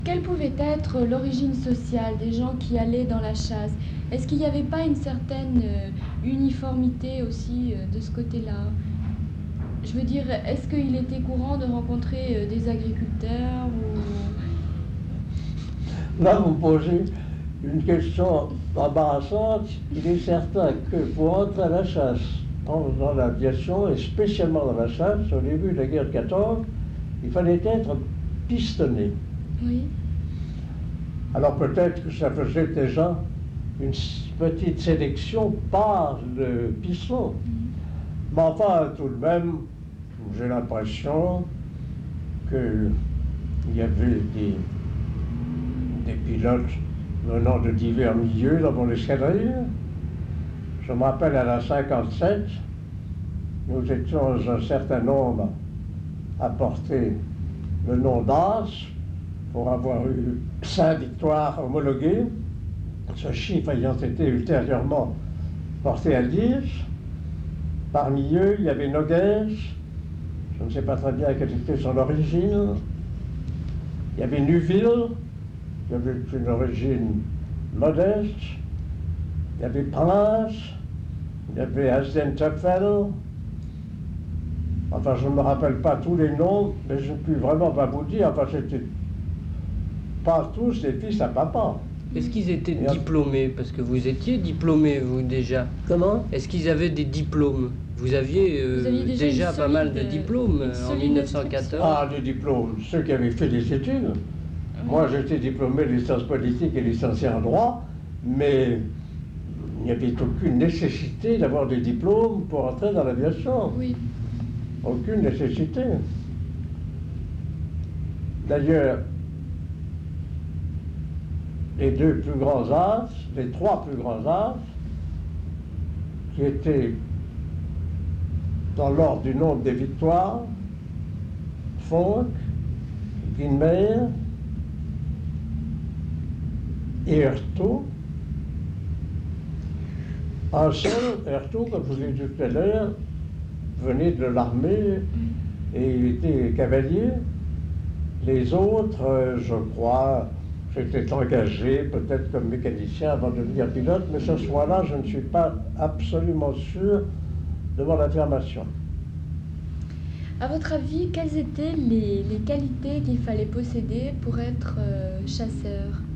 Quelle pouvait être l'origine sociale des gens qui allaient dans la chasse? Est-ce qu'il n'y avait pas une certaine uniformité aussi de ce côté-là? Je veux dire, est-ce qu'il était courant de rencontrer des agriculteurs ou... Là, vous me posez une question embarrassante. Il est certain que pour entrer à la chasse, dans l'aviation, et spécialement dans la chasse, au début de la guerre de 14, il fallait être pistonné. Oui. Alors peut-être que ça faisait déjà une petite sélection par le piston. Mais enfin, tout de même, j'ai l'impression qu'il y avait des pilotes venant de divers milieux dans mon escadrille. Je me rappelle à la 57, nous étions un certain nombre à porter le nom d'As pour avoir eu 5 victoires homologuées, ce chiffre ayant été ultérieurement porté à 10. Parmi eux, il y avait Noguès, je ne sais pas très bien quelle était son origine. Il y avait Neuville, qui avait une origine modeste. Il y avait Prince, il y avait Asden Töpfel. Enfin, je ne me rappelle pas tous les noms, mais je ne puis vraiment pas vous dire. Enfin, c'était pas tous des fils à papa. Est-ce qu'ils étaient diplômés? Parce que vous étiez diplômé, vous, déjà. Comment? Est-ce qu'ils avaient des diplômes? Vous aviez déjà pas mal de diplômes en 1914. Ah, des diplômes, ceux qui avaient fait des études. Moi, j'étais diplômé de licence politique et licencié en droit, mais il n'y avait aucune nécessité d'avoir des diplômes pour entrer dans l'aviation. Oui. Aucune nécessité. D'ailleurs, les trois plus grands as, qui étaient dans l'ordre du nombre des victoires, Fonck, Guinmer et Heurtaud. Un seul, Heurtaud, comme je vous l'ai dit tout à l'heure, venait de l'armée et il était cavalier. Les autres, je crois, j'étais engagé peut-être comme mécanicien avant de devenir pilote, mais ce soir-là, je ne suis pas absolument sûr de mon affirmation. À votre avis, quelles étaient les qualités qu'il fallait posséder pour être chasseur?